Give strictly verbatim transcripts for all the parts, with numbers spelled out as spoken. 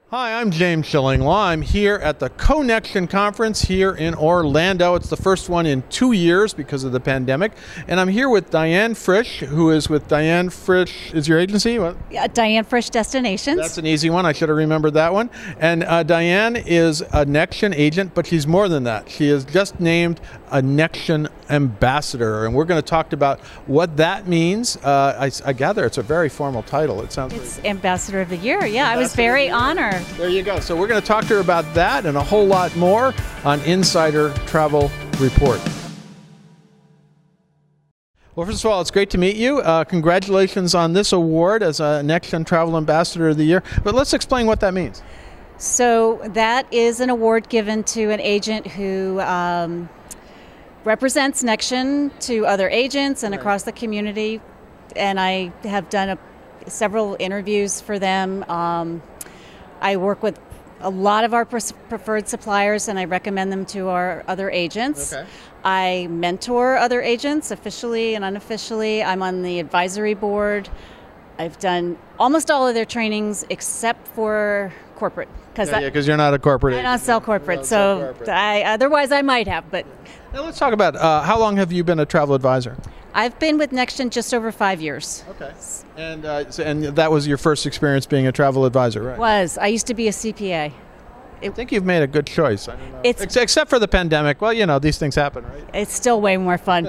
Hi, I'm James Shillinglaw. I'm here at the Connection Conference here in Orlando. It's the first one in two years because of the pandemic. And I'm here with Diane Frisch, who is with Diane Frisch. Is your agency? What? Yeah, Diane Frisch Destinations. That's an easy one. I should have remembered that one. And uh, Diane is a Nexion agent, but she's more than that. She is just named a Nexion ambassador. And we're going to talk about what that means. Uh, I, I gather it's a very formal title. It sounds It's very Ambassador of the Year. Yeah, Ambassador I was very honored. There you go. So we're going to talk to her about that and a whole lot more on Insider Travel Report. Well, first of all, it's great to meet you. Uh, congratulations on this award as a Nexion Travel Ambassador of the Year. But let's explain what that means. So that is an award given to an agent who um, represents Nexion to other agents and Right. across the community. And I have done a, several interviews for them. Um, I work with a lot of our pres- preferred suppliers, and I recommend them to our other agents. Okay. I mentor other agents officially and unofficially. I'm on the advisory board. I've done almost all of their trainings except for corporate, because Yeah, because you're not a corporate I agent. don't sell corporate. don't sell So corporate. I, otherwise, I might have. But Now let's talk about uh, how long have you been a travel advisor? I've been with Nexion just over five years. Okay. And uh, so, and that was your first experience being a travel advisor, right? Was I used to be a C P A. I think you've made a good choice. I don't know. It's- Ex- except for the pandemic. Well, you know, these things happen, right? It's still way more fun.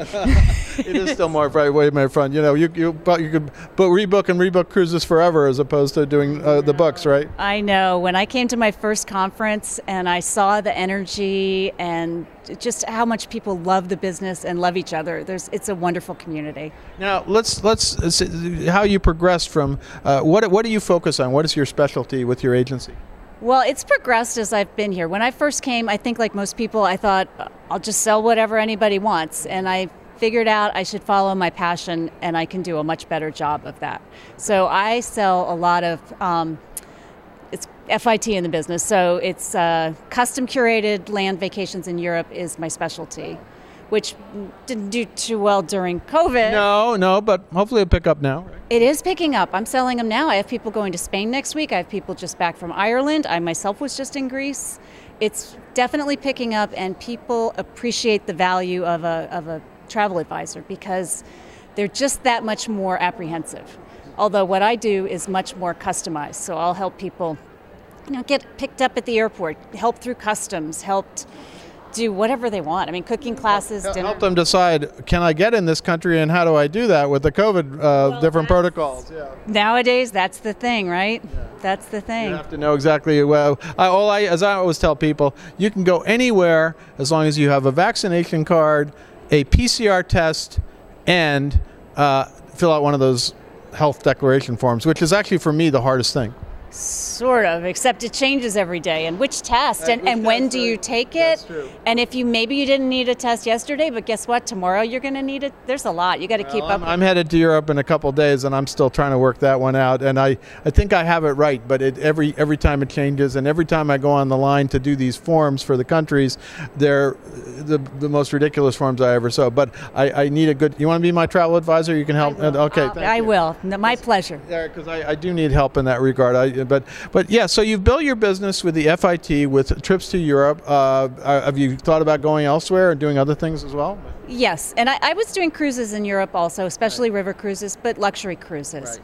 It is still more very way more fun. You know, you you but you could book, rebook and rebook cruises forever as opposed to doing uh, the books, right? I know. When I came to my first conference and I saw the energy and just how much people love the business and love each other, there's it's a wonderful community. Now let's let's uh, see how you progressed from uh, what what do you focus on? What is your specialty with your agency? Well, it's progressed as I've been here. When I first came, I think like most people, I thought I'll just sell whatever anybody wants, and I figured out I should follow my passion, and I can do a much better job of that. So I sell a lot of um, it's F I T in the business. So it's uh, custom curated land vacations in Europe is my specialty, which didn't do too well during COVID. No, no, but hopefully it'll pick up now. Right? It is picking up. I'm selling them now. I have people going to Spain next week. I have people just back from Ireland. I myself was just in Greece. It's definitely picking up, and people appreciate the value of a of a travel advisor because they're just that much more apprehensive. Although what I do is much more customized. So I'll help people, you know, get picked up at the airport, help through customs, helped do whatever they want. I mean, cooking classes, Help dinner. them decide, can I get in this country and how do I do that with the COVID uh, Well, different that's- protocols? Yeah. Nowadays, that's the thing, right? That's the thing. You have to know exactly. Well, I, all I, as I always tell people, you can go anywhere as long as you have a vaccination card, a P C R test, and uh, fill out one of those health declaration forms, which is actually for me the hardest thing. Sort of, except it changes every day. And which test? Uh, And, which and when test, do you right. take That's it? true. And if you maybe you didn't need a test yesterday, but guess what? Tomorrow you're going to need it. There's a lot. You got to keep Well, I'm, up. I'm headed to Europe in a couple of days, and I'm still trying to work that one out. And I, I think I have it right, but it, every every time it changes, and every time I go on the line to do these forms for the countries, they're the the most ridiculous forms I ever saw. But I, I need a good. You want to be my travel advisor? You can help. I will. Okay, Uh, thank I you. will. No, my pleasure. Yeah, because I, I do need help in that regard. I, but but yeah, so you've built your business with the F I T with trips to Europe. Uh, have you thought about going elsewhere and doing other things as well? Yes, and I, I was doing cruises in Europe also, especially river cruises, but luxury cruises. Right.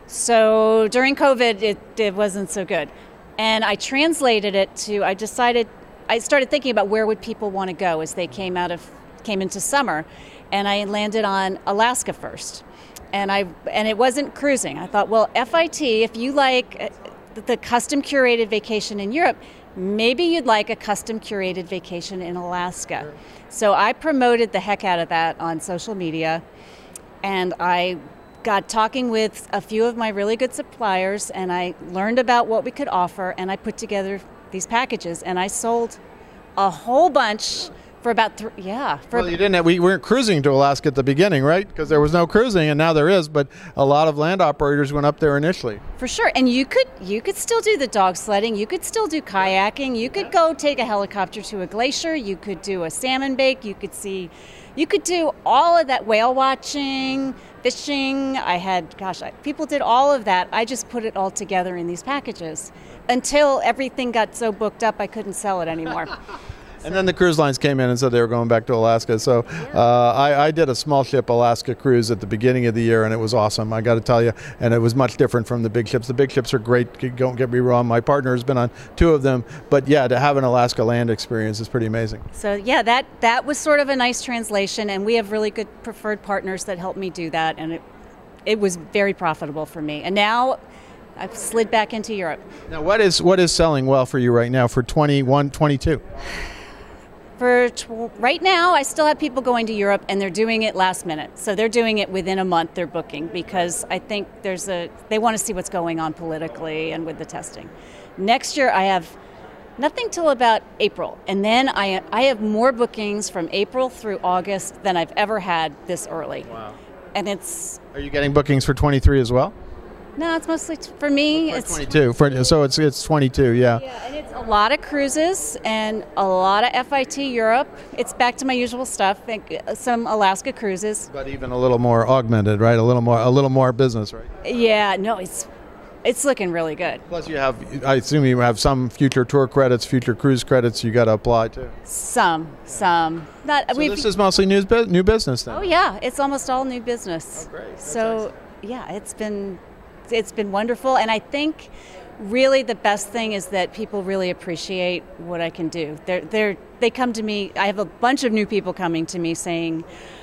So during COVID, it, it wasn't so good. And I translated it to, I decided, I started thinking about where would people want to go as they came out of, came into summer. And I landed on Alaska first. And I, and it wasn't cruising. I thought, well, F I T, if you like uh, the custom curated vacation in Europe, maybe you'd like a custom curated vacation in Alaska. Sure. So I promoted the heck out of that on social media, and I got talking with a few of my really good suppliers, and I learned about what we could offer, and I put together these packages, and I sold a whole bunch for about three, yeah. For Well, you didn't. Have, we weren't cruising to Alaska at the beginning, right? Because there was no cruising, and now there is. But a lot of land operators went up there initially. For sure, and you could you could still do the dog sledding. You could still do kayaking. You could go take a helicopter to a glacier. You could do a salmon bake. You could see, you could do all of that whale watching, fishing. I had, gosh, I, people did all of that. I just put it all together in these packages until everything got so booked up I couldn't sell it anymore. And then the cruise lines came in and said they were going back to Alaska. So uh, I, I did a small ship Alaska cruise at the beginning of the year, and it was awesome, I got to tell you. And it was much different from the big ships. The big ships are great, don't get me wrong. My partner has been on two of them. But yeah, to have an Alaska land experience is pretty amazing. So yeah, that, that was sort of a nice translation, and we have really good preferred partners that helped me do that. And it, it was very profitable for me. And now I've slid back into Europe. Now, what is what is selling well for you right now for twenty-one, twenty-two? For tw- right now, I still have people going to Europe, and they're doing it last minute. So they're doing it within a month, they're booking, because I think there's a, they want to see what's going on politically and with the testing. Next year, I have nothing till about April. And then I, I have more bookings from April through August than I've ever had this early. Wow. And it's... Are you getting bookings for twenty-three as well? No, it's mostly, t- for me, For it's... twenty-two, for, so it's it's twenty-two, yeah. Yeah, and it's a lot of cruises and a lot of F I T Europe. It's back to my usual stuff, like some Alaska cruises. But even a little more augmented, right? A little more, a little more business, right? Yeah, no, it's it's looking really good. Plus, you have, I assume you have some future tour credits, future cruise credits you got to apply to. Some, some. Not. So we've, this is mostly new, bu- new business then? Oh yeah, it's almost all new business. Oh, great. That's So yeah, it's been it's been wonderful, and I think really the best thing is that people really appreciate what I can do. They're they're they come to me. I have a bunch of new people coming to me saying,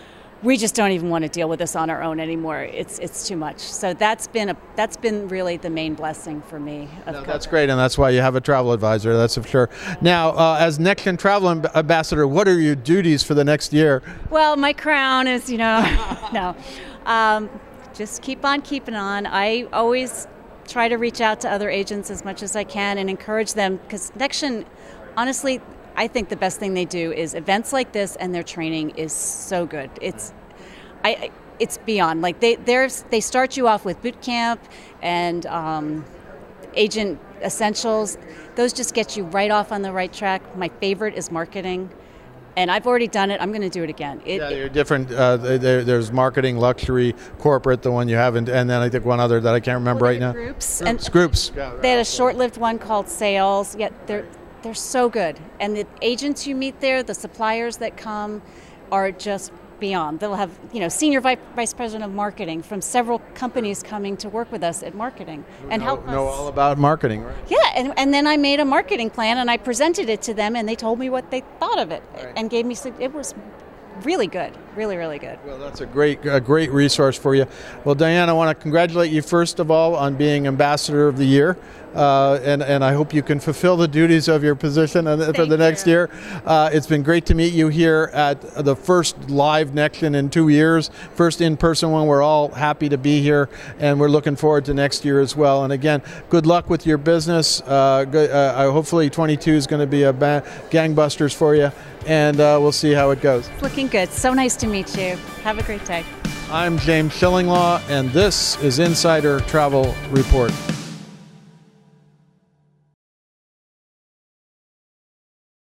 we just don't even want to deal with this on our own anymore. It's it's too much. So that's been a that's been really the main blessing for me. Of No, COVID. that's great, and that's why you have a travel advisor, that's for sure. Now, uh, as NextGen Travel Amb- Ambassador, what are your duties for the next year? Well, my crown is, you know, no. Um, just keep on keeping on. I always try to reach out to other agents as much as I can and encourage them, because NextGen, honestly, I think the best thing they do is events like this, and their training is so good. It's, I, it's beyond. Like they, there's, they start you off with boot camp and um, agent essentials. Those just get you right off on the right track. My favorite is marketing. And I've already done it. I'm going to do it again. It, Yeah, you're different. Uh, there, there's marketing, luxury, corporate, the one you haven't, and then I think one other that I can't remember well, right now. Groups. Groups. And Groups. they had a short-lived one called Sales. Yeah, they're they're so good. And the agents you meet there, the suppliers that come, are just beyond. They'll have, you know, senior vi- vice president of marketing from several companies coming to work with us at marketing and know, help us. know all about marketing, right? Yeah, and, and then I made a marketing plan and I presented it to them, and they told me what they thought of it, Right. and gave me some, it was really good, really, really good. Well, that's a great, a great resource for you. Well, Diane, I want to congratulate you first of all on being Ambassador of the Year, uh, and and I hope you can fulfill the duties of your position and- for Thank the next you. year. Uh, it's been great to meet you here at the first live NextGen in two years, first in-person one. We're all happy to be here, and we're looking forward to next year as well. And again, good luck with your business. Uh, good, uh, hopefully, twenty-two is going to be a ba- gangbusters for you, and uh, we'll see how it goes. It's looking good. So nice to meet you. Have a great day. I'm James Shillinglaw, and this is Insider Travel Report.